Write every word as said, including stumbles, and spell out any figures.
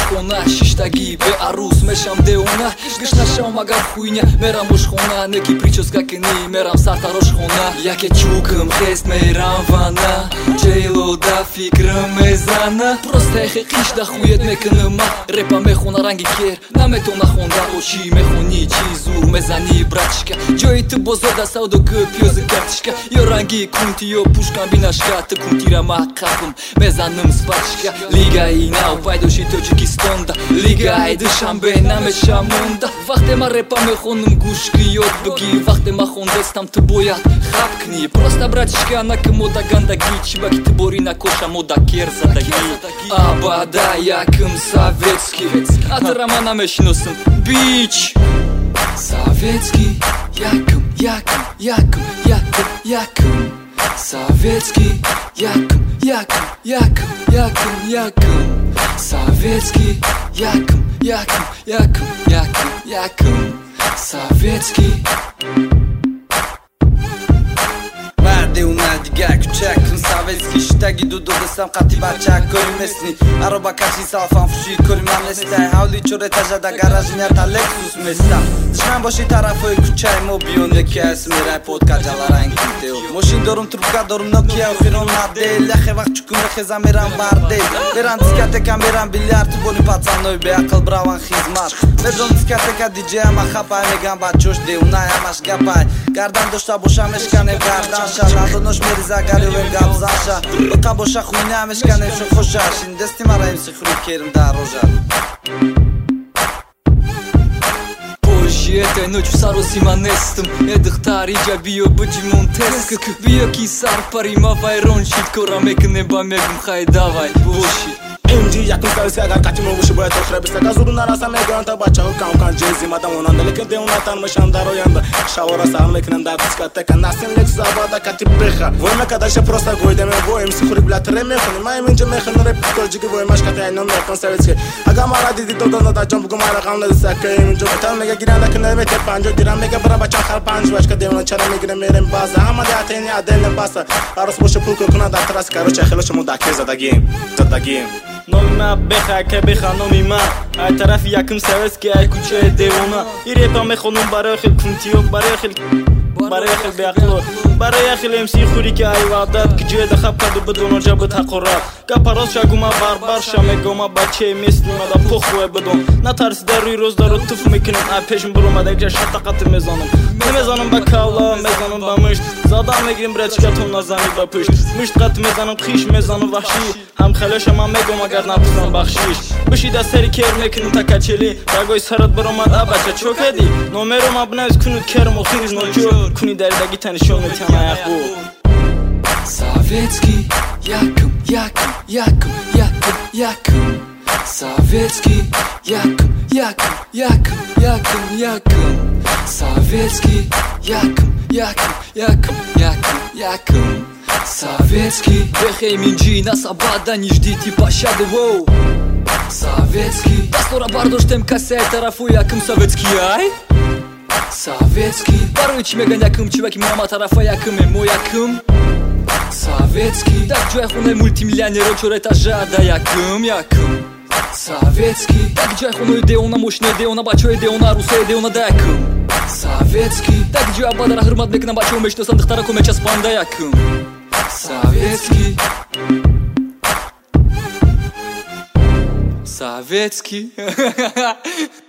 хона шиштаги беарус мешам деона гишнашам магар хуйня мерам ушхона неки прическа кини мерам сартарош хона яке чукам хест мерам вана джейло да фикрам мезана просто эхе қишда хует мекунам репа мехона ранги кер наметона хонда очи мехони чи зур мезани братишка ҷои ту бозода савдо кӯпёзи картишка ё ранги кунти ё пушкам бинашка ту кунтира маққақм мезанам спатишка лигаи нав пайдоши тоҷикистонда лигаи душанбе намешам монда вақте ман репа мехонам гӯшки ёд бигӣ вақте ман хондестам ту бояд хаб кунӣ просто братишка наки мода гандагӣ чи баки ту бори накоша мода кер задагӣ абада якм советский атра ман намешиносам бич советский якм якм якм якм якм советский якм якм якм якм якм советский якм якм якм якм якм советский Дигар кучакм советский шитаги дуду дестам қати бачак көрмесни ароба каши салфам фуши көрмам нестай ҳавли чоре тажада гаражнята лексус местам душман боши тарафои кучаи мо биён яки ас мерай подкаҷаларанг китео мошин дорум трубка дорум нокия охирон модель яхе вақт чукум мехезам мерам бардел берам дискотека мерам биллиард бони пацанои беақл браван хизмат мезон дискотека диҷеяма хапай мегам бачош деунаи ҳамаш гапай гардан дошта боша мешканем гарданша ладонош мериза гарёвем гапзанша бақа боша хуйна мешканем шухоша шин дести мара имси хури керим дар рожа этой ночью саросима нестом эдыхтар иҷа биё биҷимон тест биё ки сар парима вайрон шид кора мекуне ба мегум хай давай боши инди якм советский агар катимо боши бояд охира бистага зуру нараса мегӯям та бачаҳо камкан ҷези мадамонанда лекин деонатан мешам дар оянда шавора сар мекунам дар дискотека насин лексус абада кати беха вой мекадаша просто гойдаме вой имси хури блатре мехони ма иминҷа мехони реп тоҷики вой машката айном якм советский агар мара диди додонадаҷон бугу мара ғам надисака иминҷа метан мега гиранда кунае метер панҷо гирам мега бара бачан хар панҷ бачка деона чара мегирем мерем база ҳамади атени адене баса барос боша пул кункунад дар траси короче хело шумо дакир задагим задагим номи ма беха ка беха номи ма ай тарафи якм советский ай кучаи девона и репа мехонам барои хел кунтиё барои хел барои хел беақло барои хел эмси хури ки ай ваъдат ки ҷоя дахаб каду бидоно ҷабит ҳақорат гапарос шагума барбар шамегома бачаи мислимада похӯе бидон натарсида рӯи рӯз даро туф мекунем ай пешм буромада якҷа шатақати мезонам мезонам ба кавла мезонам ба мушт задам мегирим братишка то назани ба пушт мушт қат мезанам хиш мезанам ваҳшӣ ҳамхелоша ман мегом агар напурсам бахшиш бишида сери кер мекунем такачели рагои сарат баромад а бача чо кеди номеро мабнавис кунуд кермо хиз ночур куни даридаги танишон метианаяхбу советский якм якм якм якм якм советский якм якм якм якм якм советский якм якм якм якм якм советский бехей минҷи насабада ниждити пашади воу советский дастора бардоштем касаи тарафу якм советский ай советский барои чӣ меган якм чиваки мама тарафа якме мо якм советский так ҷои хонаи мултимиллионеро чора этажада якм якм советский так ҷои хонаи деона мошинаи деона бачаҳои деона арусаи деона да якм советский так ҷои абадара ҳурмат мекунам бачаҳо мешиносанд духтарако мечаспанда якм советский советский